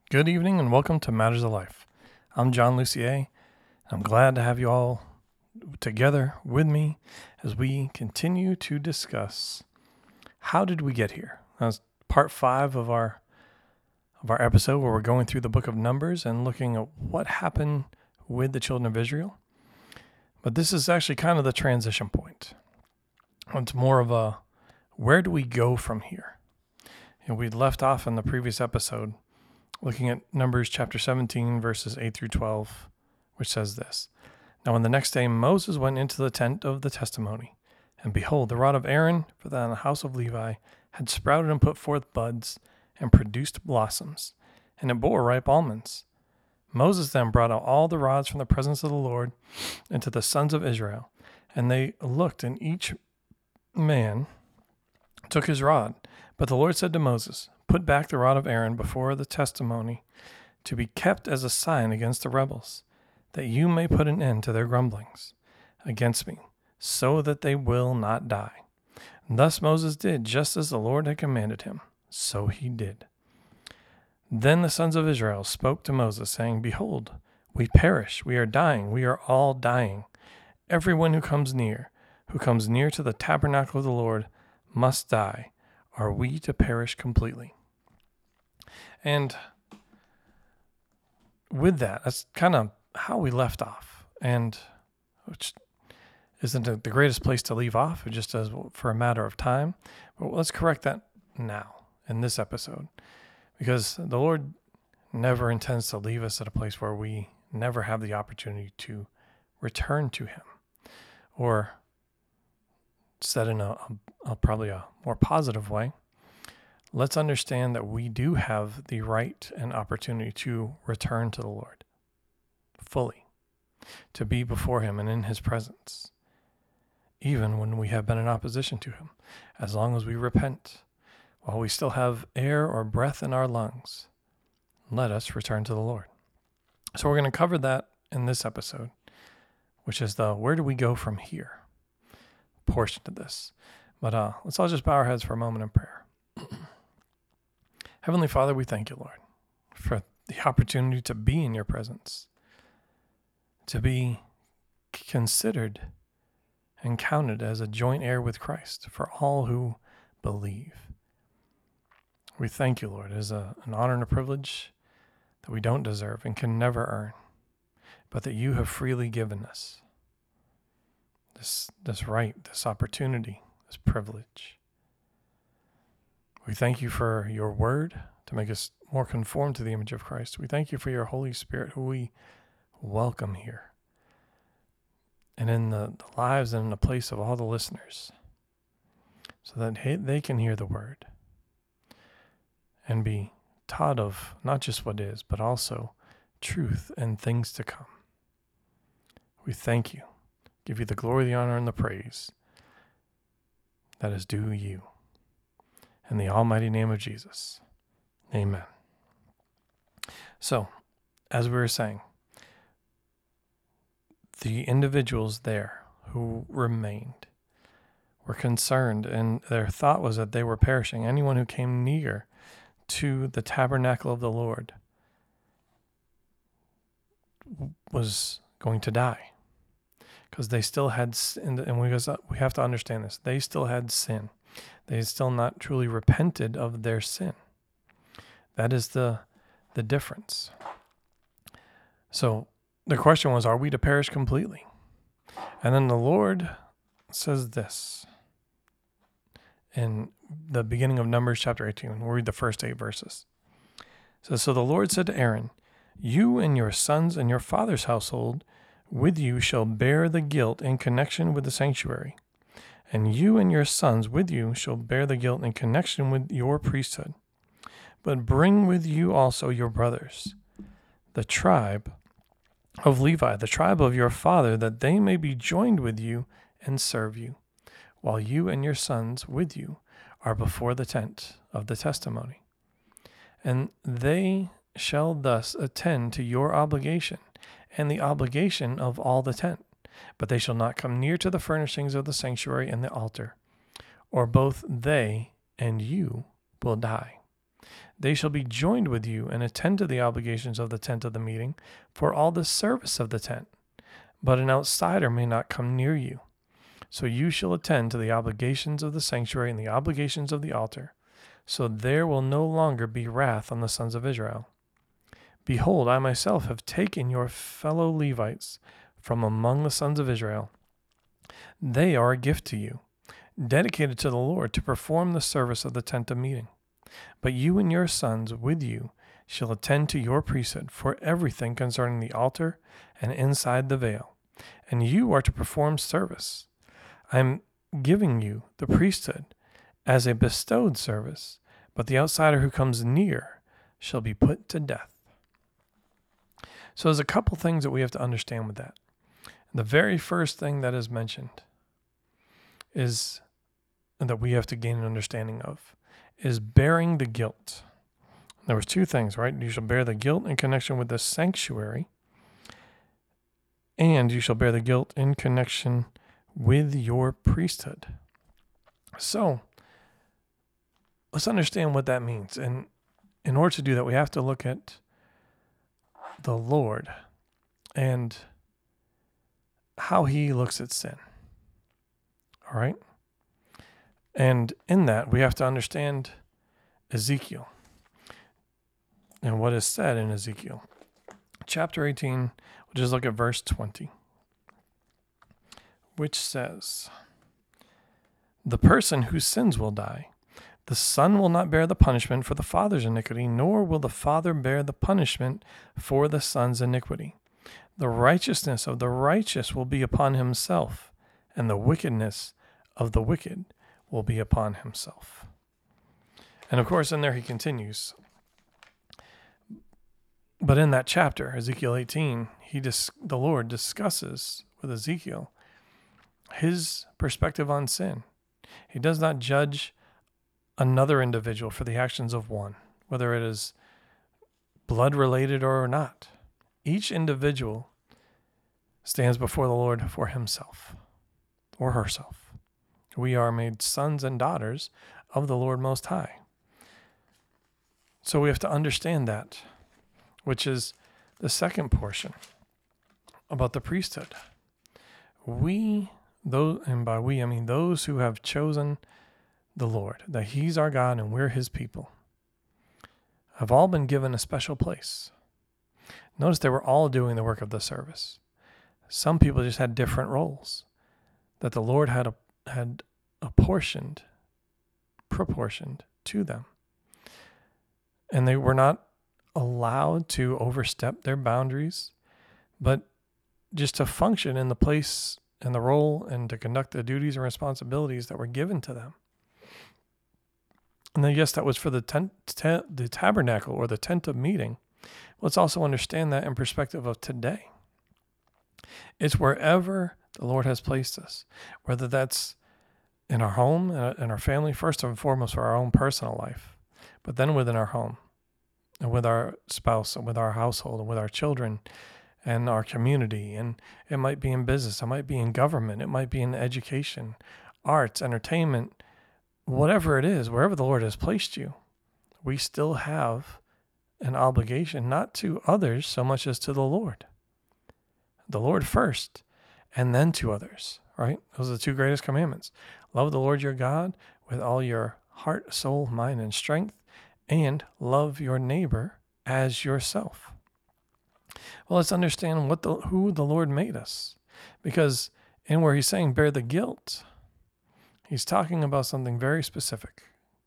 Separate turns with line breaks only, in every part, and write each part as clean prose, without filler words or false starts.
Good evening and welcome to Matters of Life. I'm John Lucier. I'm glad to have you all together with me as we continue to discuss how did we get here. That's part 5 of our episode where we're going through the book of Numbers and looking at what happened with the children of Israel. But this is actually kind of the transition point. It's more of a where do we go from here? We left off in the previous episode looking at Numbers chapter 17, verses 8 through 12, which says this. Now on the next day Moses went into the tent of the testimony, and behold, the rod of Aaron for the house of Levi had sprouted and put forth buds and produced blossoms, and it bore ripe almonds. Moses then brought out all the rods from the presence of the Lord into the sons of Israel, and they looked, and each man took his rod. But the Lord said to Moses, Put back the rod of Aaron before the testimony, to be kept as a sign against the rebels, that you may put an end to their grumblings against me, so that they will not die. And thus Moses did just as the Lord had commanded him, so he did. Then the sons of Israel spoke to Moses, saying, Behold, we perish, we are dying, we are all dying. Everyone who comes near to the tabernacle of the Lord must die. Are we to perish completely? And with that, that's kind of how we left off, and which isn't the greatest place to leave off, just as for a matter of time. But let's correct that now in this episode, because the Lord never intends to leave us at a place where we never have the opportunity to return to Him, or said in a probably a more positive way, let's understand that we do have the right and opportunity to return to the Lord fully, to be before Him and in His presence, even when we have been in opposition to Him, as long as we repent. While we still have air or breath in our lungs, let us return to the Lord. So we're going to cover that in this episode, which is the where do we go from here portion of this. But let's all just bow our heads for a moment in prayer. Heavenly Father, we thank you, Lord, for the opportunity to be in your presence, to be considered and counted as a joint heir with Christ for all who believe. We thank you, Lord. It is an honor and a privilege that we don't deserve and can never earn, but that you have freely given us. This right, this opportunity, this privilege. We thank you for your word to make us more conformed to the image of Christ. We thank you for your Holy Spirit, who we welcome here and in the lives and in the place of all the listeners, so that they can hear the word and be taught of not just what is, but also truth and things to come. We thank you. Give you the glory, the honor, and the praise that is due you. In the almighty name of Jesus. Amen. So, as we were saying, the individuals there who remained were concerned, and their thought was that they were perishing. Anyone who came near to the tabernacle of the Lord was going to die. Because they still had sin, and we have to understand this. They still had sin. They had still not truly repented of their sin. That is the difference. So the question was, are we to perish completely? And then the Lord says this in the beginning of Numbers chapter 18. We'll read the first 8 verses. It says, So the Lord said to Aaron, You and your sons and your father's household with you shall bear the guilt in connection with the sanctuary, and you and your sons with you shall bear the guilt in connection with your priesthood. But bring with you also your brothers, the tribe of Levi, the tribe of your father, that they may be joined with you and serve you, while you and your sons with you are before the tent of the testimony. And they shall thus attend to your obligation and the obligation of all the tent, but they shall not come near to the furnishings of the sanctuary and the altar, or both they and you will die. They shall be joined with you and attend to the obligations of the tent of the meeting for all the service of the tent. But an outsider may not come near you. So you shall attend to the obligations of the sanctuary and the obligations of the altar. So there will no longer be wrath on the sons of Israel. Behold, I myself have taken your fellow Levites from among the sons of Israel. They are a gift to you, dedicated to the Lord to perform the service of the tent of meeting. But you and your sons with you shall attend to your priesthood for everything concerning the altar and inside the veil, and you are to perform service. I am giving you the priesthood as a bestowed service, but the outsider who comes near shall be put to death. So there's a couple things that we have to understand with that. The very first thing that is mentioned is that we have to gain an understanding of is bearing the guilt. There was two things, right? You shall bear the guilt in connection with the sanctuary, and you shall bear the guilt in connection with your priesthood. So let's understand what that means. And in order to do that, we have to look at the Lord and how he looks at sin. All right? And in that, we have to understand Ezekiel and what is said in Ezekiel. Chapter 18, we'll just look at verse 20, which says, "The person whose sins will die, the son will not bear the punishment for the father's iniquity, nor will the father bear the punishment for the son's iniquity. The righteousness of the righteous will be upon himself, and the wickedness of the wicked will be upon himself." And of course, in there he continues. But in that chapter, Ezekiel 18, the Lord discusses with Ezekiel his perspective on sin. He does not judge another individual for the actions of one, whether it is blood-related or not. Each individual stands before the Lord for himself or herself. We are made sons and daughters of the Lord Most High. So we have to understand that, which is the second portion about the priesthood. And by we, I mean those who have chosen the Lord, that he's our God and we're his people, have all been given a special place. Notice they were all doing the work of the service. Some people just had different roles that the Lord had proportioned to them. And they were not allowed to overstep their boundaries, but just to function in the place and the role and to conduct the duties and responsibilities that were given to them. And then, yes, that was for the tabernacle or the tent of meeting. Let's also understand that in perspective of today. It's wherever the Lord has placed us, whether that's in our home, in our family, first and foremost for our own personal life, but then within our home and with our spouse and with our household and with our children and our community. And it might be in business, it might be in government, it might be in education, arts, entertainment, whatever it is, wherever the Lord has placed you, we still have an obligation, not to others so much as to the Lord. The Lord first, and then to others, right? Those are the two greatest commandments. Love the Lord your God with all your heart, soul, mind, and strength, and love your neighbor as yourself. Well, let's understand who the Lord made us, because in where he's saying bear the guilt, he's talking about something very specific.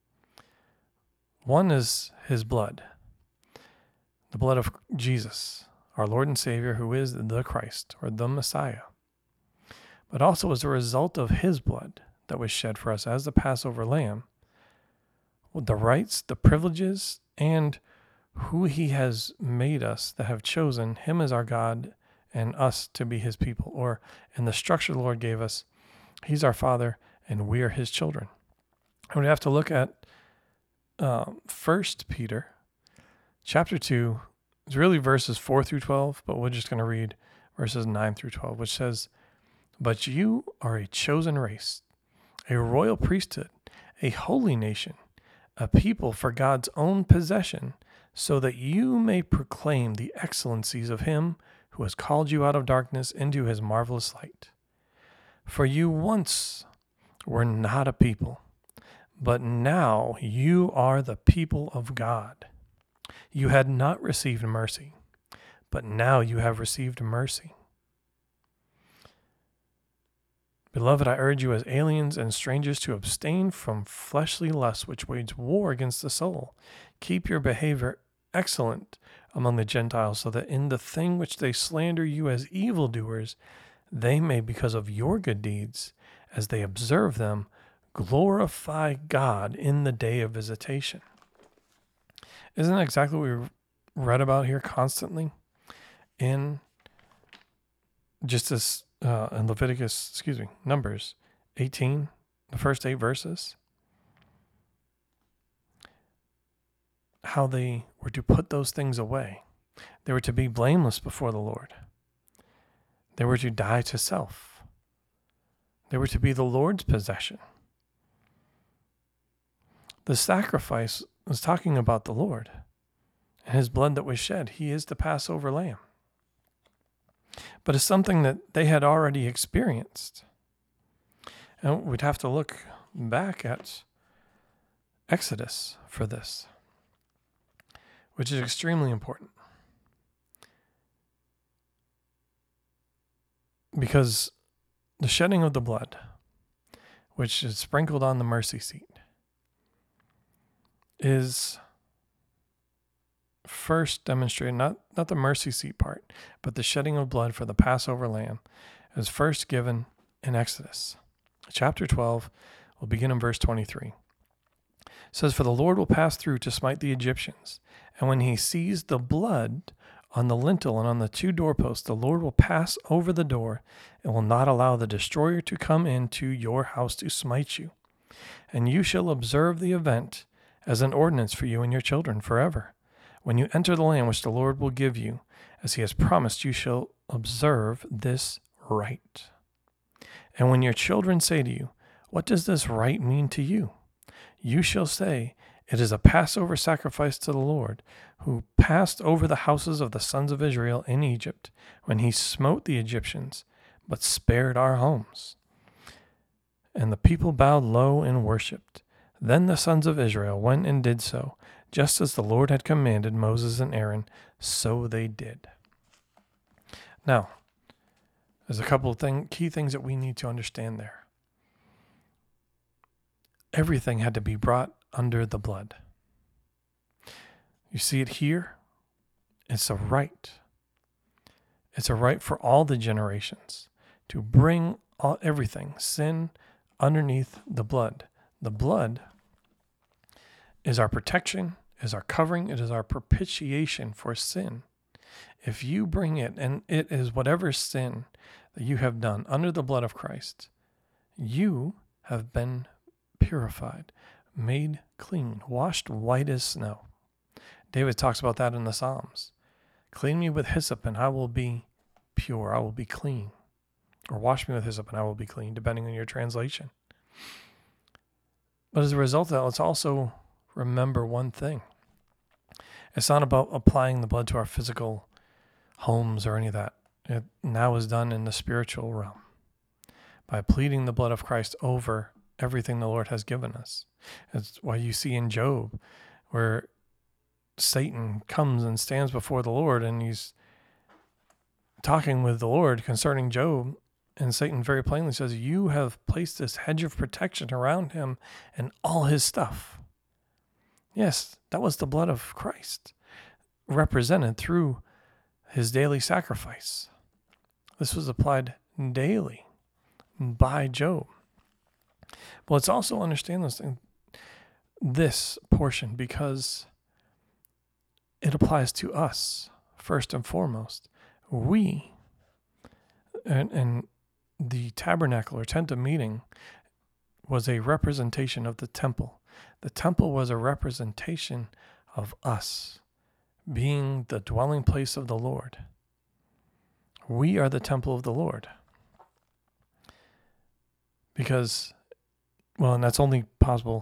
One is his blood, the blood of Jesus, our Lord and Savior, who is the Christ or the Messiah, but also as a result of his blood that was shed for us as the Passover lamb, with the rights, the privileges, and who he has made us that have chosen him as our God and us to be his people, or in the structure the Lord gave us, he's our Father and we are his children. And we have to look at 1 Peter chapter 2. It's really verses 4 through 12, but we're just going to read verses 9 through 12, which says, "But you are a chosen race, a royal priesthood, a holy nation, a people for God's own possession, so that you may proclaim the excellencies of him who has called you out of darkness into his marvelous light. For you once were not a people, but now you are the people of God. You had not received mercy, but now you have received mercy. Beloved, I urge you as aliens and strangers to abstain from fleshly lusts which wage war against the soul. Keep your behavior excellent among the Gentiles, so that in the thing which they slander you as evildoers, they may, because of your good deeds, as they observe them, glorify God in the day of visitation. Isn't that exactly what we read about here constantly in just this in Numbers 18, the first 8 verses? How they were to put those things away. They were to be blameless before the Lord. They were to die to self. They were to be the Lord's possession. The sacrifice was talking about the Lord and his blood that was shed. He is the Passover lamb. But it's something that they had already experienced. And we'd have to look back at Exodus for this, which is extremely important. Because the shedding of the blood, which is sprinkled on the mercy seat, is first demonstrated, not the mercy seat part, but the shedding of blood for the Passover lamb is first given in Exodus. Chapter 12 will begin in verse 23. It says, "For the Lord will pass through to smite the Egyptians, and when he sees the blood on the lintel and on the 2 doorposts, the Lord will pass over the door and will not allow the destroyer to come into your house to smite you. And you shall observe the event as an ordinance for you and your children forever. When you enter the land which the Lord will give you, as he has promised, you shall observe this rite. And when your children say to you, 'What does this rite mean to you?' you shall say, 'It is a Passover sacrifice to the Lord, who passed over the houses of the sons of Israel in Egypt, when he smote the Egyptians, but spared our homes.' And the people bowed low and worshipped. Then the sons of Israel went and did so, just as the Lord had commanded Moses and Aaron, so they did." Now, there's a couple of key things that we need to understand there. Everything had to be brought under the blood. You see it here? It's a right. It's a right for all the generations to bring everything, sin, underneath the blood. The blood is our protection, is our covering, it is our propitiation for sin. If you bring it, and it is whatever sin that you have done under the blood of Christ, you have been purified, made clean, washed white as snow. David talks about that in the Psalms. "Clean me with hyssop and I will be pure, I will be clean." Or "Wash me with hyssop and I will be clean," depending on your translation. But as a result of that, let's also remember one thing. It's not about applying the blood to our physical homes or any of that. It now is done in the spiritual realm by pleading the blood of Christ over everything the Lord has given us. That's why you see in Job where Satan comes and stands before the Lord and he's talking with the Lord concerning Job. And Satan very plainly says, "You have placed this hedge of protection around him and all his stuff." Yes, that was the blood of Christ represented through his daily sacrifice. This was applied daily by Job. But let's also understand this portion, because it applies to us first and foremost. We, and the tabernacle or tent of meeting was a representation of the temple. The temple was a representation of us being the dwelling place of the Lord. We are the temple of the Lord. Because, well, and that's only possible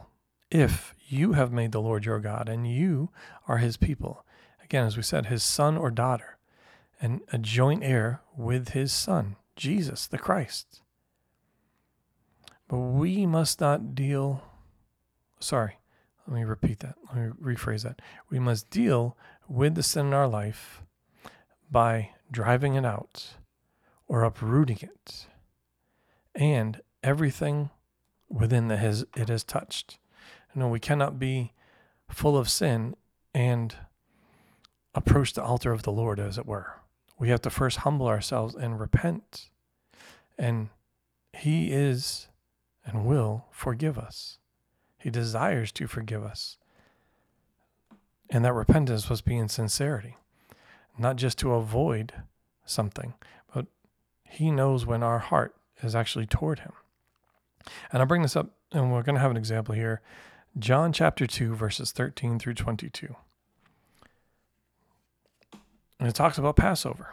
if you have made the Lord your God and you are his people, again, as we said, his son or daughter, and a joint heir with his son, Jesus the Christ. But we must not deal, sorry, let me repeat that. Let me rephrase that. We must deal with the sin in our life by driving it out or uprooting it and everything within it has touched. No, we cannot be full of sin and approach the altar of the Lord, as it were. We have to first humble ourselves and repent. And he is and will forgive us. He desires to forgive us. And that repentance must be in sincerity, not just to avoid something, but he knows when our heart is actually toward him. And I'll bring this up, and we're going to have an example here. John chapter 2, verses 13 through 22. And it talks about Passover.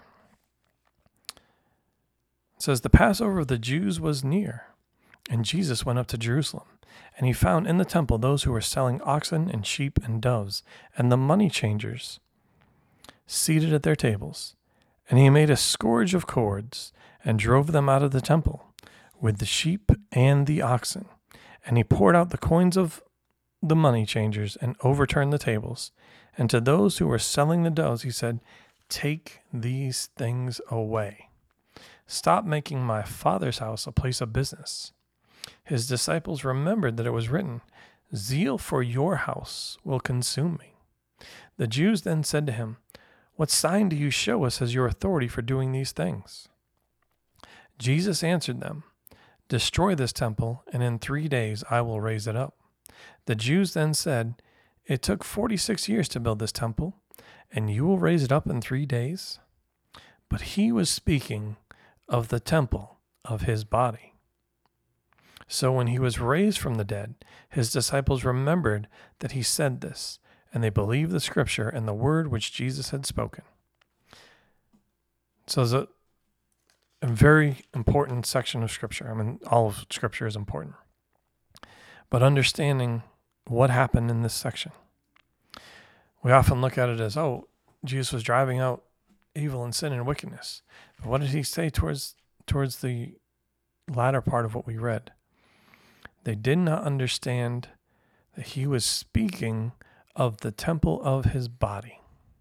It says, the Passover of the Jews was near, and Jesus went up to Jerusalem. And he found in the temple those who were selling oxen and sheep and doves, and the money changers seated at their tables. And he made a scourge of cords, and drove them out of the temple, with the sheep and the oxen. And he poured out the coins of the money changers, and overturned the tables. And to those who were selling the doves, he said, take these things away. Stop making my Father's house a place of business. His disciples remembered that it was written, zeal for your house will consume me. The Jews then said to him, what sign do you show us as your authority for doing these things? Jesus answered them, destroy this temple, and in 3 days I will raise it up. The Jews then said, it took 46 years to build this temple, and you will raise it up in 3 days? But he was speaking of the temple of his body. So when he was raised from the dead, his disciples remembered that he said this, and they believed the scripture and the word which Jesus had spoken. So there's a very important section of scripture. I mean, all of scripture is important. But understanding what happened in this section. We often look at it as, oh, Jesus was driving out evil and sin and wickedness. But what did he say towards the latter part of what we read? They did not understand that he was speaking of the temple of his body.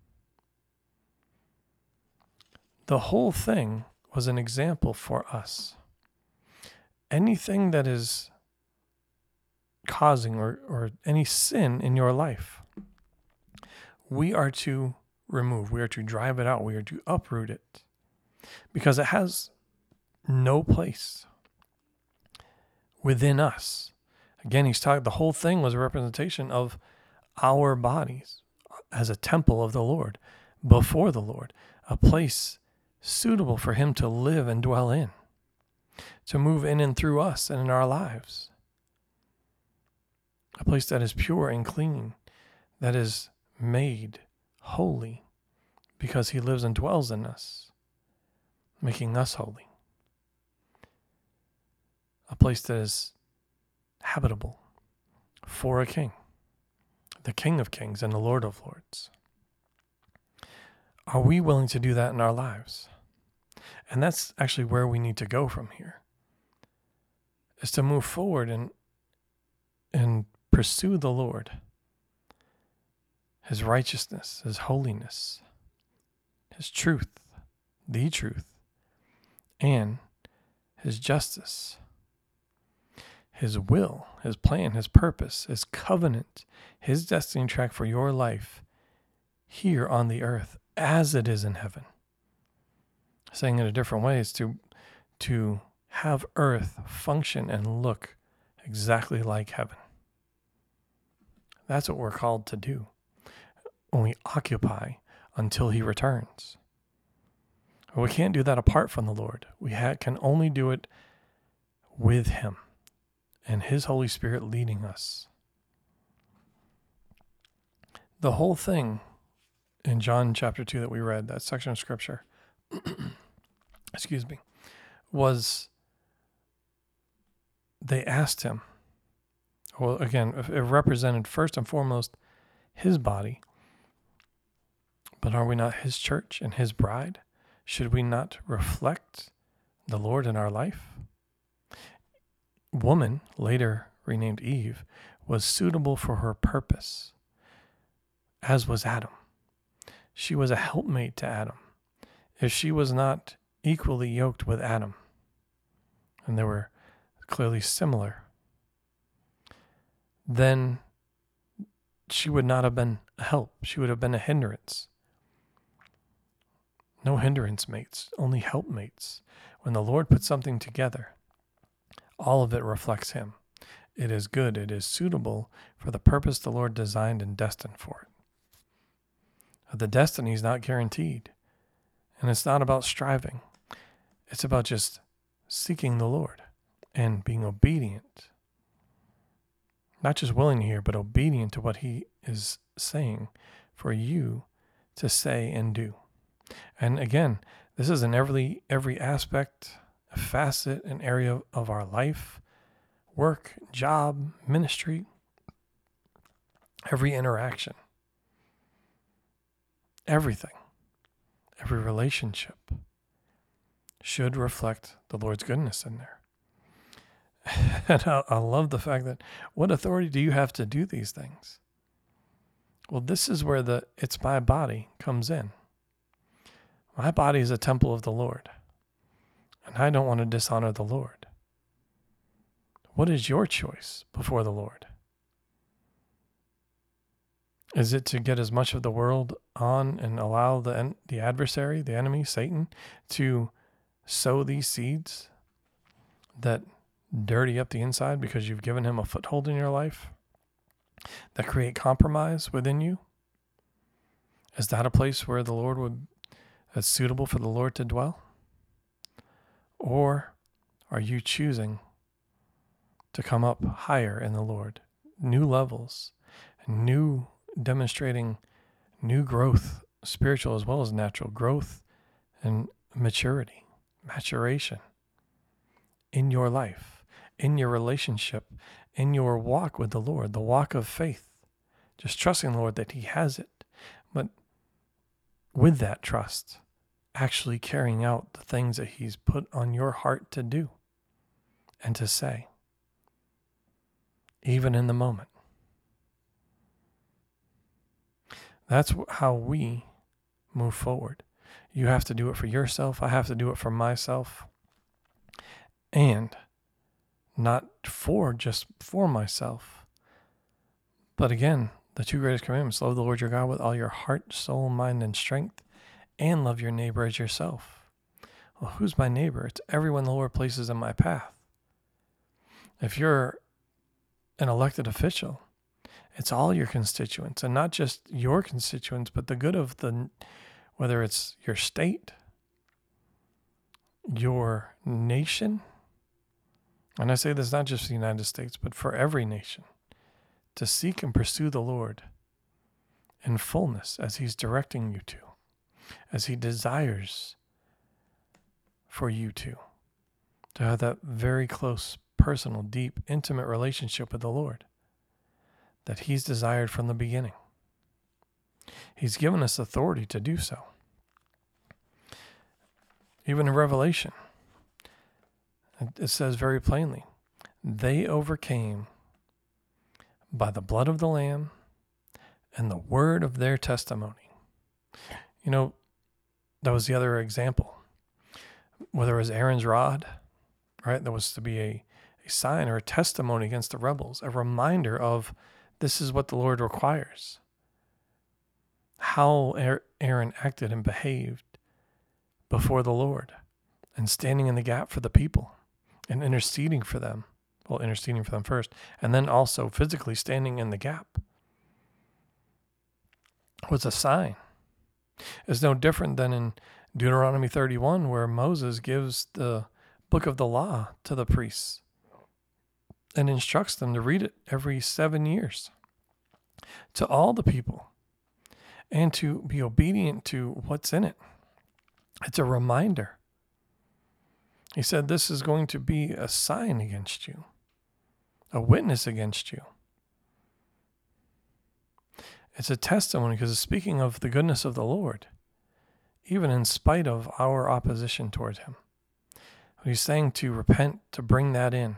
The whole thing was an example for us. Anything that is causing or any sin in your life, we are to remove, we are to drive it out, we are to uproot it, because it has no place within us. Again, he's talking, the whole thing was a representation of our bodies as a temple of the Lord, before the Lord, a place suitable for him to live and dwell in, to move in and through us and in our lives. A place that is pure and clean, that is made holy because he lives and dwells in us, making us holy. A place that is habitable for a king, the King of Kings and the Lord of Lords. Are we willing to do that in our lives? And that's actually where we need to go from here, is to move forward and pursue the Lord, his righteousness, his holiness, his truth, the truth, and his justice, his will, his plan, his purpose, his covenant, his destiny track for your life here on the earth as it is in heaven. Saying it a different way is to have earth function and look exactly like heaven. That's what we're called to do when we occupy until he returns. We can't do that apart from the Lord. We can only do it with him and his Holy Spirit leading us. The whole thing in John chapter 2 that we read, that section of scripture, was they asked him, well, again, it represented first and foremost his body. But are we not his church and his bride? Should we not reflect the Lord in our life? Woman, later renamed Eve, was suitable for her purpose, as was Adam. She was a helpmate to Adam. If she was not equally yoked with Adam, and they were clearly similar, then she would not have been a help. She would have been a hindrance. No hindrance mates, only helpmates. When the Lord puts something together, all of it reflects him. It is good. It is suitable for the purpose the Lord designed and destined for it. The destiny is not guaranteed. And it's not about striving. It's about just seeking the Lord and being obedient. Not just willing to hear, but obedient to what he is saying for you to say and do. And again, this is in every aspect, facet, and area of our life, work, job, ministry, every interaction, everything, every relationship should reflect the Lord's goodness in there. And I love the fact that what authority do you have to do these things? Well, this is where the "it's my body" comes in. My body is a temple of the Lord, and I don't want to dishonor the Lord. What is your choice before the Lord? Is it to get as much of the world on and allow the adversary, the enemy, Satan, to sow these seeds that dirty up the inside because you've given him a foothold in your life, that create compromise within you? Is that a place where the Lord that's suitable for the Lord to dwell? Or are you choosing to come up higher in the Lord, new levels, new demonstrating new growth, spiritual as well as natural growth and maturation in your life, in your relationship, in your walk with the Lord, the walk of faith, just trusting the Lord that he has it, but with that trust, actually carrying out the things that he's put on your heart to do and to say, even in the moment. That's how we move forward. You have to do it for yourself. I have to do it for myself. And not just for myself. But again, the two greatest commandments: love the Lord your God with all your heart, soul, mind, and strength, and love your neighbor as yourself. Well, who's my neighbor? It's everyone the Lord places in my path. If you're an elected official, it's all your constituents, and not just your constituents, but the good of whether it's your state, your nation. And I say this not just for the United States, but for every nation, to seek and pursue the Lord in fullness as he's directing you to, as he desires for you to have that very close, personal, deep, intimate relationship with the Lord that he's desired from the beginning. He's given us authority to do so. Even in Revelation, it says very plainly, they overcame by the blood of the Lamb and the word of their testimony. You know, that was the other example. Whether it was Aaron's rod, right? There was to be a sign or a testimony against the rebels, a reminder of this is what the Lord requires. How Aaron acted and behaved before the Lord and standing in the gap for the people and interceding for them. Well, interceding for them first, and then also physically standing in the gap was a sign. It's no different than in Deuteronomy 31, where Moses gives the book of the law to the priests and instructs them to read it every 7 years to all the people and to be obedient to what's in it. It's a reminder. He said, this is going to be a sign against you. a witness against you. It's a testimony because it's speaking of the goodness of the Lord, even in spite of our opposition towards him. He's saying to repent, to bring that in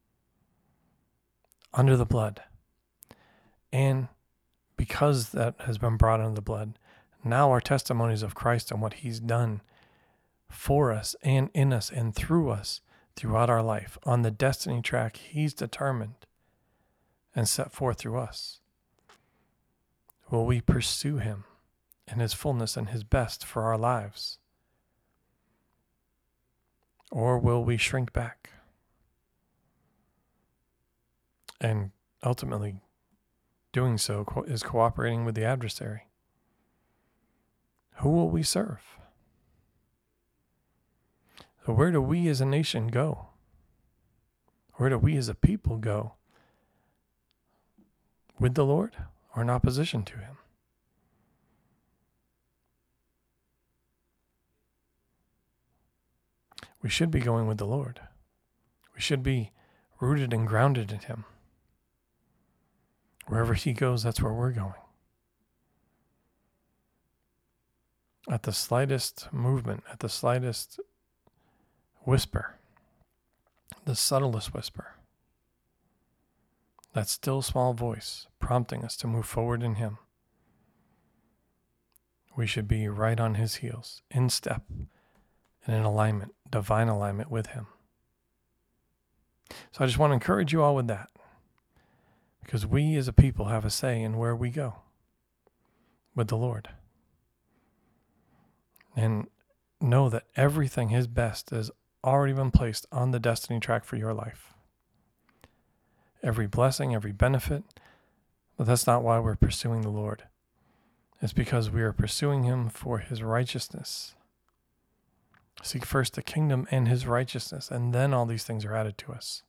under the blood. And because that has been brought under the blood, now our testimonies of Christ and what he's done for us and in us and through us throughout our life on the destiny track he's determined and set forth through us. Will we pursue him in his fullness and his best for our lives? Or will we shrink back? And ultimately, doing so is cooperating with the adversary. Who will we serve? So where do we as a nation go? Where do we as a people go? With the Lord or in opposition to him? We should be going with the Lord. We should be rooted and grounded in him. Wherever he goes, that's where we're going. At the slightest movement, at the slightest whisper, the subtlest whisper, that still small voice prompting us to move forward in him, we should be right on his heels, in step, and in alignment, divine alignment with him. So I just want to encourage you all with that, because we as a people have a say in where we go with the Lord. And know that everything his best has already been placed on the destiny track for your life. Every blessing, every benefit. But that's not why we're pursuing the Lord. It's because we are pursuing him for his righteousness. Seek first the kingdom and his righteousness, and then all these things are added to us.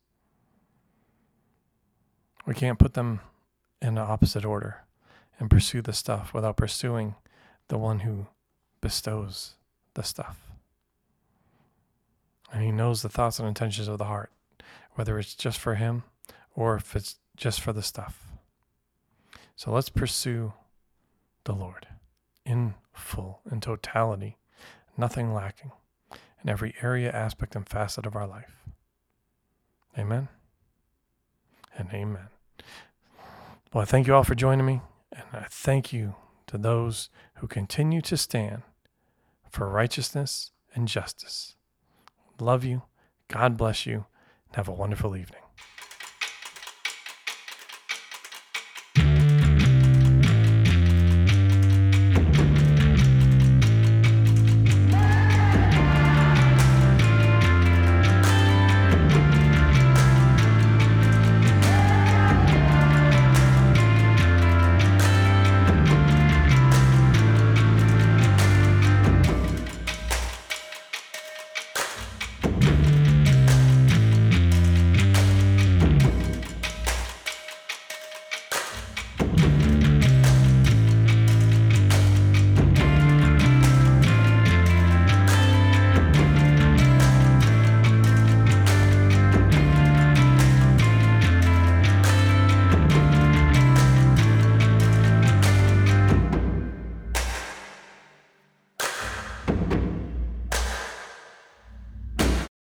We can't put them in the opposite order and pursue the stuff without pursuing the one who bestows the stuff. And he knows the thoughts and intentions of the heart, whether it's just for him or if it's just for the stuff. So let's pursue the Lord in full, in totality, nothing lacking, in every area, aspect, and facet of our life. Amen and amen. Well, I thank you all for joining me, and I thank you to those who continue to stand for righteousness and justice. Love you. God bless you. And have a wonderful evening.